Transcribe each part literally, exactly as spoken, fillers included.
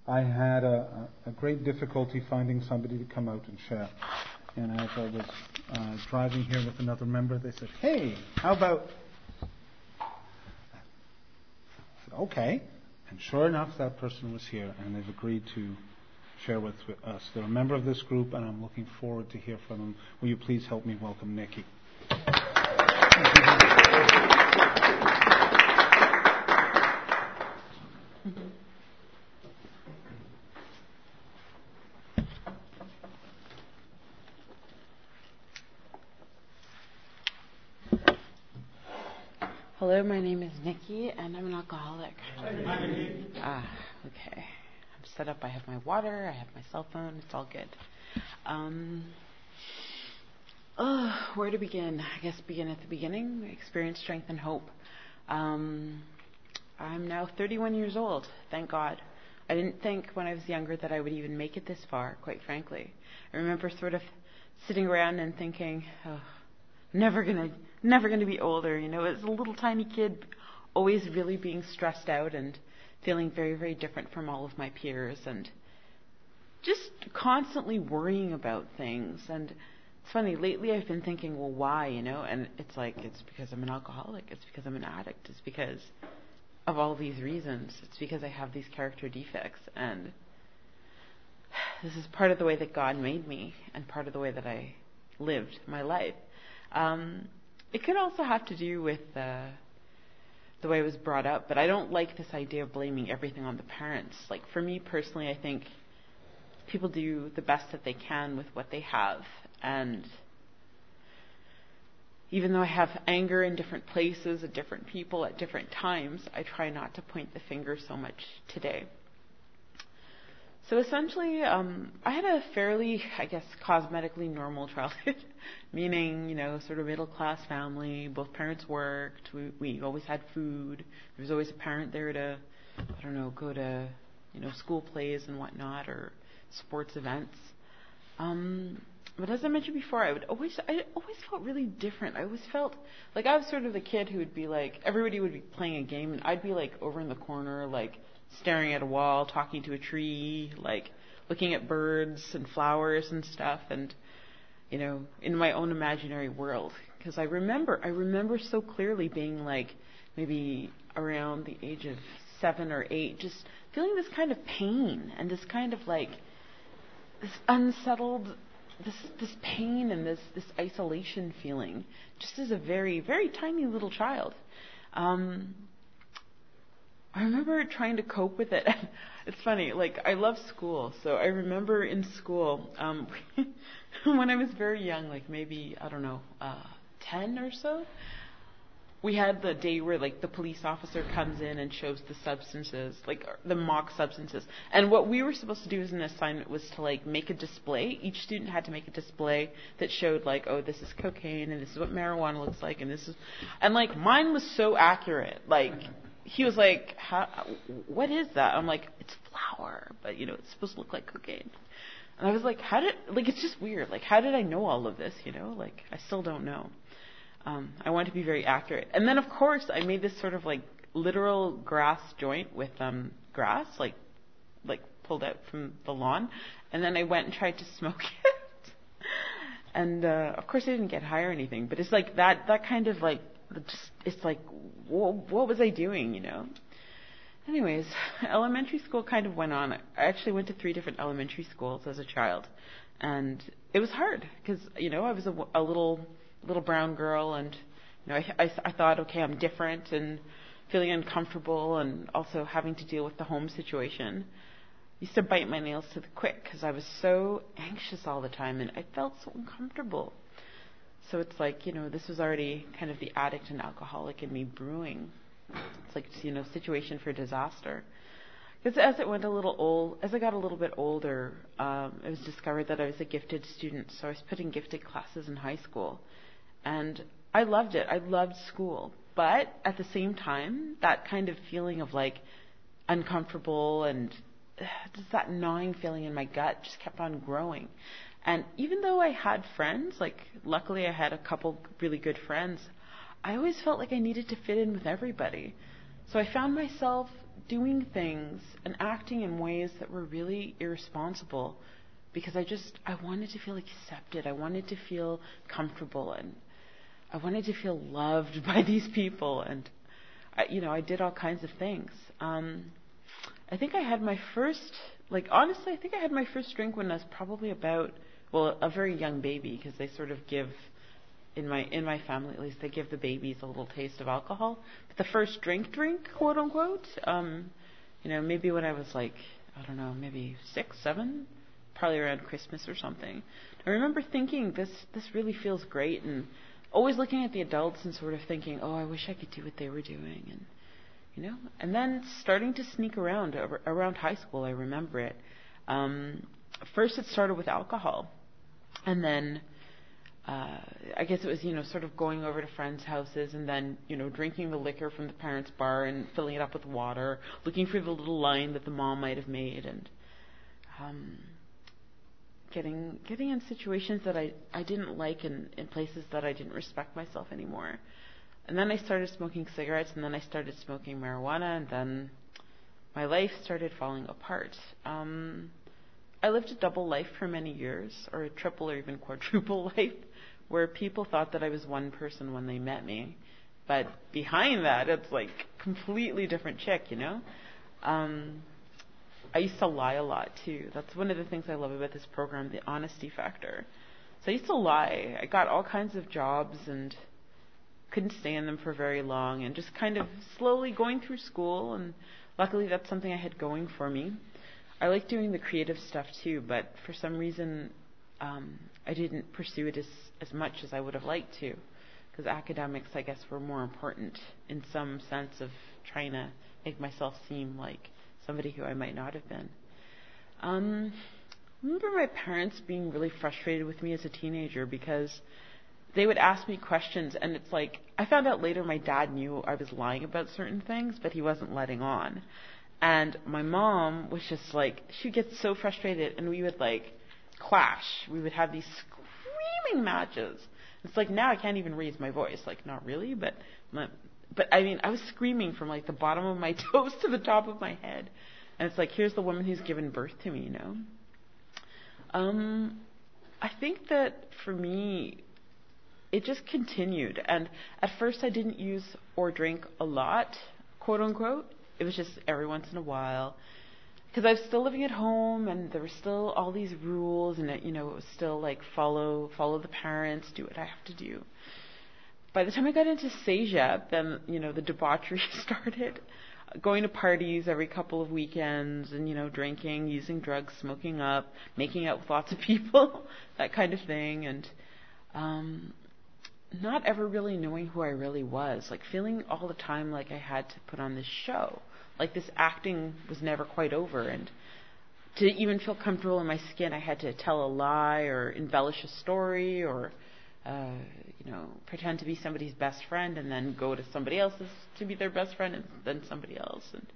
I had a, a great difficulty finding somebody to come out and share. And as I was uh, driving here with another member, they said, "Hey, how about..." I said, "Okay." And sure enough, that person was here, and they've agreed to share with us. They're a member of this group, and I'm looking forward to hear from them. Will you please help me welcome Nikki? Hello, my name is Nikki, and I'm an alcoholic. Ah, okay. I'm set up. I have my water. I have my cell phone. It's all good. Um, oh, where to begin? I guess begin at the beginning. Experience, strength, and hope. Um, I'm now thirty-one years old. Thank God. I didn't think when I was younger that I would even make it this far, quite frankly. I remember sort of sitting around and thinking, oh, never gonna, never gonna be older. You know, as a little tiny kid, always really being stressed out and feeling very, very different from all of my peers, and just constantly worrying about things. And it's funny, lately I've been thinking, well, why? You know, and it's like it's because I'm an alcoholic. It's because I'm an addict. It's because of all these reasons. It's because I have these character defects, and this is part of the way that God made me, and part of the way that I lived my life. Um, it could also have to do with uh, the way I was brought up, but I don't like this idea of blaming everything on the parents. Like, for me personally, I think people do the best that they can with what they have, and even though I have anger in different places, at different people, at different times, I try not to point the finger so much today. So essentially, um, I had a fairly, I guess, cosmetically normal childhood, meaning, you know, sort of middle-class family. Both parents worked. We, we always had food. There was always a parent there to, I don't know, go to, you know, school plays and whatnot, or sports events. Um, but as I mentioned before, I would always, I always felt really different. I always felt like I was sort of the kid who would be like, everybody would be playing a game, and I'd be like over in the corner, like, staring at a wall, talking to a tree, like looking at birds and flowers and stuff, and, you know, in my own imaginary world. Because I remember, I remember so clearly being like maybe around the age of seven or eight, just feeling this kind of pain and this kind of like this unsettled, this this pain and this this isolation feeling, just as a very, very tiny little child. Um, I remember trying to cope with it. It's funny, like, I love school. So I remember in school, um, when I was very young, like maybe, I don't know, uh, ten or so, we had the day where, like, the police officer comes in and shows the substances, like, the mock substances. And what we were supposed to do as an assignment was to, like, make a display. Each student had to make a display that showed, like, oh, this is cocaine, and this is what marijuana looks like, and this is... And, like, mine was so accurate, like... He was like, How, what is that? I'm like, it's flour, but, you know, it's supposed to look like cocaine. And I was like, how did, like, it's just weird. Like, how did I know all of this, you know? Like, I still don't know. Um, I want to be very accurate. And then, of course, I made this sort of, like, literal grass joint with um, grass, like, like pulled out from the lawn. And then I went and tried to smoke it. And, uh, of course, I didn't get high or anything. But it's like that, that kind of, like, just, it's like, what, what was I doing, you know? Anyways, elementary school kind of went on. I actually went to three different elementary schools as a child, and it was hard because, you know, I was a, a little little brown girl, and, you know, I, I, I thought, okay, I'm different, and feeling uncomfortable, and also having to deal with the home situation. I used to bite my nails to the quick because I was so anxious all the time, and I felt so uncomfortable. So it's like, you know, this was already kind of the addict and alcoholic in me brewing. It's like, you know, situation for disaster. Because as it went a little old, as I got a little bit older, um, it was discovered that I was a gifted student. So I was put in gifted classes in high school. And I loved it. I loved school. But at the same time, that kind of feeling of like uncomfortable and uh, just that gnawing feeling in my gut just kept on growing. And even though I had friends, like luckily I had a couple really good friends, I always felt like I needed to fit in with everybody. So I found myself doing things and acting in ways that were really irresponsible because I just, I wanted to feel accepted. I wanted to feel comfortable, and I wanted to feel loved by these people. And, I, you know, I did all kinds of things. Um, I think I had my first, like, honestly, I think I had my first drink when I was probably about, well, a very young baby, because they sort of give, in my in my family at least, they give the babies a little taste of alcohol. But the first drink drink, quote unquote, um, you know, maybe when I was like, I don't know, maybe six, seven, probably around Christmas or something. I remember thinking, this this really feels great, and always looking at the adults and sort of thinking, oh, I wish I could do what they were doing, and you know, and then starting to sneak around around high school. I remember it. Um, first, it started with alcohol, and then uh, I guess it was, you know, sort of going over to friends' houses and then, you know, drinking the liquor from the parents' bar and filling it up with water, looking for the little line that the mom might have made, and um, getting getting in situations that I, I didn't like, and in places that I didn't respect myself anymore. And then I started smoking cigarettes, and then I started smoking marijuana, and then my life started falling apart. Um, I lived a double life for many years, or a triple or even quadruple life, where people thought that I was one person when they met me. But behind that, it's like completely different chick, you know? Um, I used to lie a lot, too. That's one of the things I love about this program, the honesty factor. So I used to lie. I got all kinds of jobs and couldn't stay in them for very long, and just kind of slowly going through school, and luckily that's something I had going for me. I like doing the creative stuff too, but for some reason um, I didn't pursue it as, as much as I would have liked to, because academics, I guess, were more important in some sense of trying to make myself seem like somebody who I might not have been. Um, I remember my parents being really frustrated with me as a teenager because they would ask me questions, and it's like, I found out later my dad knew I was lying about certain things, but he wasn't letting on. And my mom was just like, she would get so frustrated, and we would like clash. We would have these screaming matches. It's like, now I can't even raise my voice. Like, not really, but, but I mean, I was screaming from like the bottom of my toes to the top of my head. And it's like, here's the woman who's given birth to me, you know? Um, I think that for me, it just continued. And at first I didn't use or drink a lot, quote unquote. It was just every once in a while. Because I was still living at home, and there were still all these rules, and it, you know, it was still like follow follow the parents, do what I have to do. By the time I got into CEGEP, then, you know, the debauchery started. Going to parties every couple of weekends, and, you know, drinking, using drugs, smoking up, making out with lots of people, that kind of thing. And um, not ever really knowing who I really was, like feeling all the time like I had to put on this show, like this acting was never quite over, and to even feel comfortable in my skin I had to tell a lie or embellish a story, or uh, you know, pretend to be somebody's best friend and then go to somebody else's to be their best friend and then somebody else. And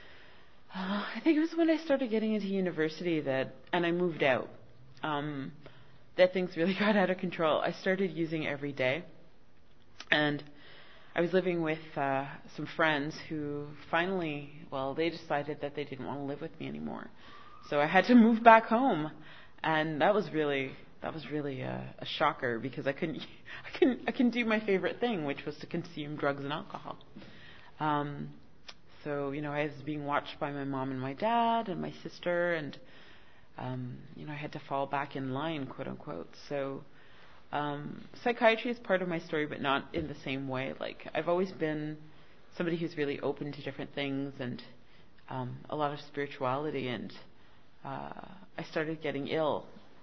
uh, I think it was when I started getting into university that, and I moved out, um, that things really got out of control. I started using every day, and I was living with uh, some friends who finally, well, they decided that they didn't want to live with me anymore. So I had to move back home, and that was really that was really a, a shocker, because I couldn't I couldn't I couldn't do my favorite thing, which was to consume drugs and alcohol. Um, so you know, I was being watched by my mom and my dad and my sister, and Um, you know, I had to fall back in line, quote unquote. So um, psychiatry is part of my story, but not in the same way. Like, I've always been somebody who's really open to different things, and um, a lot of spirituality, and uh, I started getting ill.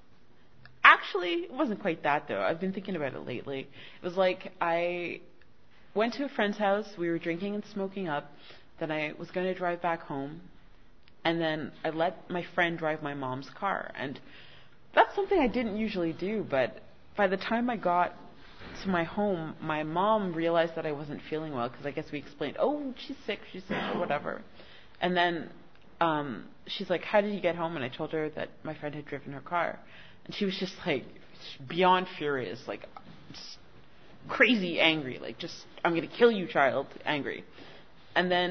Actually, it wasn't quite that, though. I've been thinking about it lately. It was like I went to a friend's house. We were drinking and smoking up. Then I was going to drive back home. And then I let my friend drive my mom's car. And that's something I didn't usually do. But by the time I got to my home, my mom realized that I wasn't feeling well, because I guess we explained, oh, she's sick, she's sick, or whatever. And then um, she's like, how did you get home? And I told her that my friend had driven her car. And she was just like beyond furious, like just crazy angry, like just, I'm going to kill you, child, angry. And then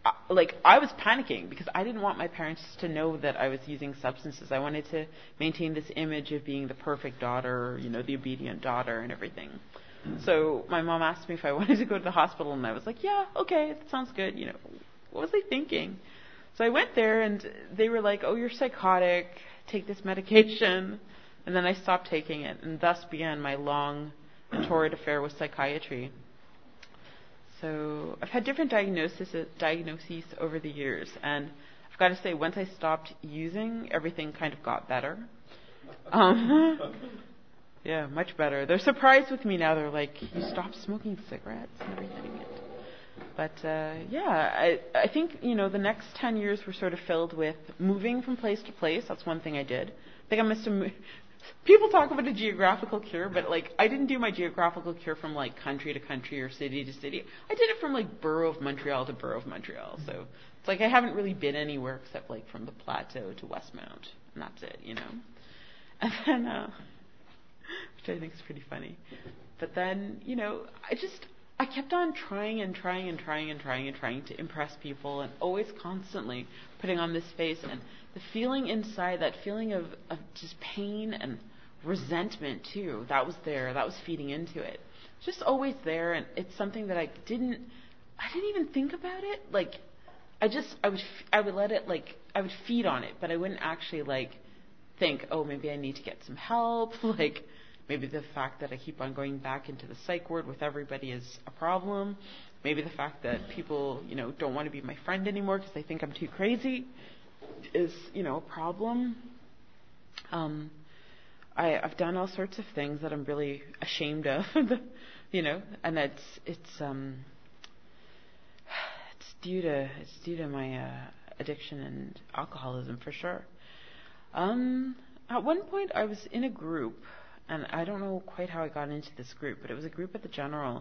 uh, like I was panicking because I didn't want my parents to know that I was using substances. I wanted to maintain this image of being the perfect daughter, you know, the obedient daughter and everything. So my mom asked me if I wanted to go to the hospital, and I was like, yeah, okay, that sounds good. You know, what was I thinking? So I went there, and they were like, oh, you're psychotic. Take this medication. And then I stopped taking it, and thus began my long and torrid affair with psychiatry. So I've had different diagnoses, diagnoses over the years, and I've got to say, once I stopped using, everything kind of got better. Um, yeah, much better. They're surprised with me now. They're like, you stopped smoking cigarettes and everything. But uh, yeah, I, I think, you know, the next ten years were sort of filled with moving from place to place. That's one thing I did. I think I must have moved. People talk about a geographical cure, but like I didn't do my geographical cure from like country to country or city to city. I did it from like borough of Montreal to borough of Montreal. So it's like I haven't really been anywhere except like from the Plateau to Westmount, and that's it, you know. And then, uh, which I think is pretty funny. But then, you know, I just I kept on trying and trying and trying and trying and trying to impress people, and always constantly putting on this face, and the feeling inside, that feeling of, of just pain and resentment too, that was there, that was feeding into it. Just always there, and it's something that I didn't, I didn't even think about it. Like, I just, I would, I would let it, like, I would feed on it, but I wouldn't actually, like, think, oh, maybe I need to get some help. Like, maybe the fact that I keep on going back into the psych ward with everybody is a problem. Maybe the fact that people, you know, don't want to be my friend anymore because they think I'm too crazy is, you know, a problem. Um, I, I've done all sorts of things that I'm really ashamed of, you know, and it's it's um it's due to it's due to my uh, addiction and alcoholism for sure. Um, at one point, I was in a group, and I don't know quite how I got into this group, but it was a group at the General.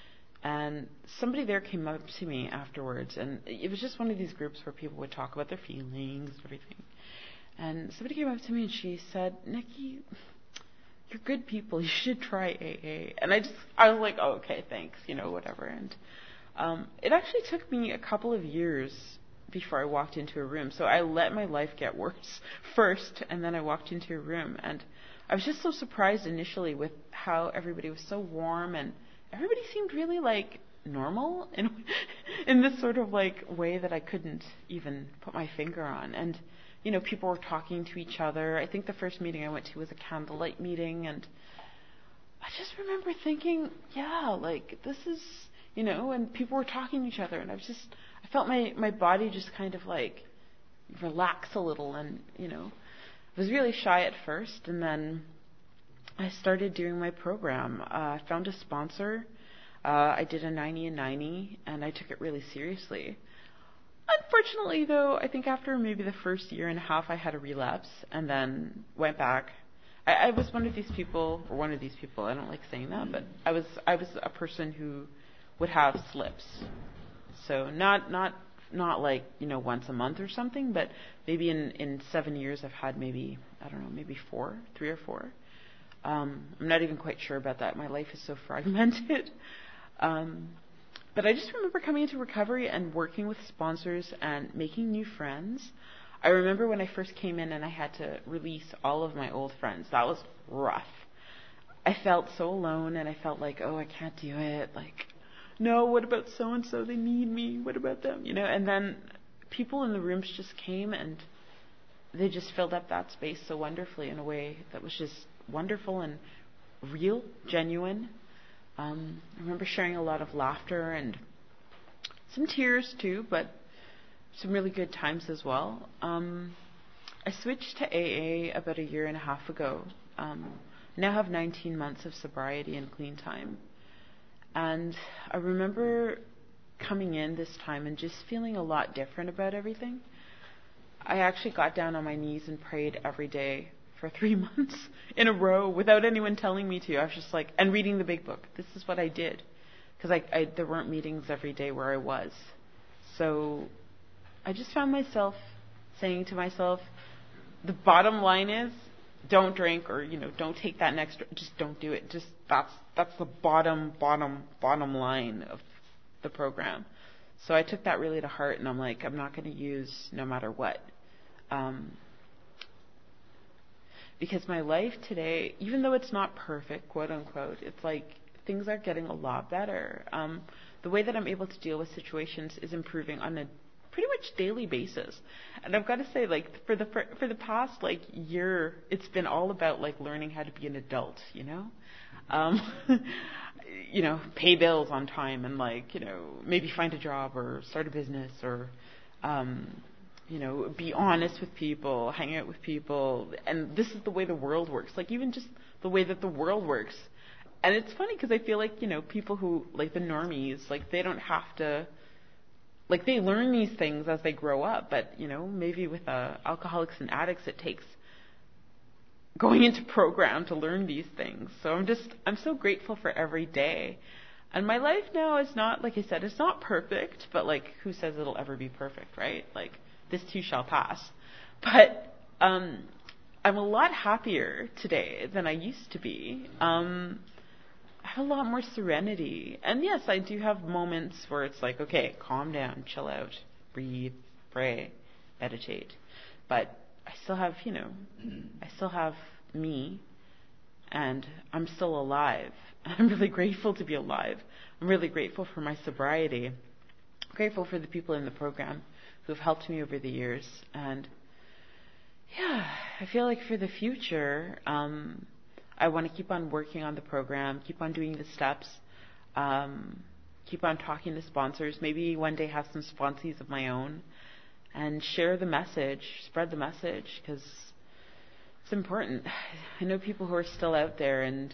And somebody there came up to me afterwards, and it was just one of these groups where people would talk about their feelings and everything. And somebody came up to me and she said, Nikki, you're good people. You should try A A. And I just, I was like, oh, okay, thanks, you know, whatever. And um, it actually took me a couple of years before I walked into a room. So I let my life get worse first, and then I walked into a room. And I was just so surprised initially with how everybody was so warm, and everybody seemed really like normal in in this sort of like way that I couldn't even put my finger on. And you know, people were talking to each other. I think the first meeting I went to was a candlelight meeting, and I just remember thinking, yeah, like this is, you know, and people were talking to each other, and I was just, I felt my my body just kind of like relax a little, and you know, I was really shy at first, and then I started doing my program. Uh, I found a sponsor. Uh, I did a ninety and ninety, and I took it really seriously. Unfortunately, though, I think after maybe the first year and a half, I had a relapse and then went back. I, I was one of these people, or one of these people, I don't like saying that, but I was I was a person who would have slips. So not not not like, you know, once a month or something, but maybe in, in seven years I've had maybe, I don't know, maybe four, three or four. Um, I'm not even quite sure about that. My life is so fragmented. Um, but I just remember coming into recovery and working with sponsors and making new friends. I remember when I first came in and I had to release all of my old friends. That was rough. I felt so alone, and I felt like, oh, I can't do it. Like, no, what about so-and-so? They need me. What about them? You know, and then people in the rooms just came, and they just filled up that space so wonderfully in a way that was just wonderful and real, genuine. Um, I remember sharing a lot of laughter and some tears too, but some really good times as well. Um, I switched to A A about a year and a half ago. Um, now have nineteen months of sobriety and clean time. And I remember coming in this time and just feeling a lot different about everything. I actually got down on my knees and prayed every day for three months in a row without anyone telling me to. I was just like, and reading the big book. This is what I did. Because I, I, there weren't meetings every day where I was. So I just found myself saying to myself, the bottom line is, don't drink, or, you know, don't take that next, just don't do it. Just, that's, that's the bottom, bottom, bottom line of the program. So I took that really to heart, and I'm like, I'm not going to use no matter what. Um, because my life today, even though it's not perfect, quote unquote, it's like things are getting a lot better. Um, the way that I'm able to deal with situations is improving on a pretty much daily basis. And I've got to say, like, for the for, for the past like year, it's been all about like learning how to be an adult, you know, um, you know, pay bills on time, and like, you know, maybe find a job or start a business, or um, you know, be honest with people, hang out with people. And this is the way the world works. Like, even just the way that the world works. And it's funny because I feel like, you know, people who, like the normies, like they don't have to, like they learn these things as they grow up. But, you know, maybe with uh, alcoholics and addicts, it takes going into program to learn these things. So I'm just, I'm so grateful for every day. And my life now is not, like I said, it's not perfect, but like, who says it'll ever be perfect, right? Like, this too shall pass. But um, I'm a lot happier today than I used to be. Um, I have a lot more serenity. And yes, I do have moments where it's like, okay, calm down, chill out, breathe, pray, meditate. But I still have, you know, I still have me, and I'm still alive. I'm really grateful to be alive. I'm really grateful for my sobriety. I'm grateful for the people in the program who've helped me over the years. And yeah, I feel like for the future, um, I want to keep on working on the program, keep on doing the steps, um, keep on talking to sponsors, maybe one day have some sponsees of my own, and share the message, spread the message, because it's important. I know people who are still out there, and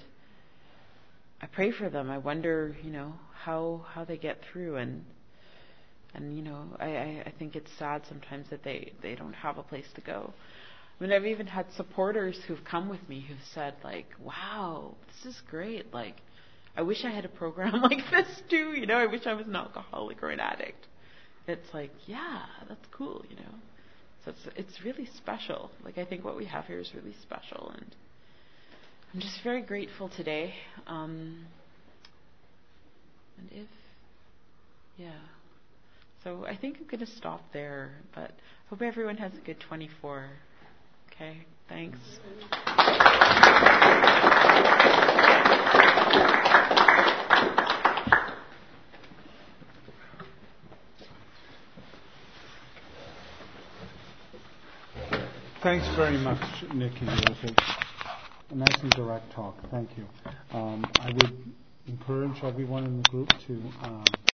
I pray for them. I wonder, you know, how how they get through, and and you know, I, I, I think it's sad sometimes that they, they don't have a place to go. I mean, I've even had supporters who've come with me who've said, like, wow, this is great. Like, I wish I had a program like this too. You know, I wish I was an alcoholic or an addict. It's like, yeah, that's cool, you know. So it's it's really special. Like, I think what we have here is really special, and I'm just very grateful today. Um, and if, yeah. So I think I'm going to stop there, but hope everyone has a good twenty-four. Okay, thanks. Thanks very much, Nikki. It was a, a nice and direct talk. Thank you. Um, I would encourage everyone in the group to um,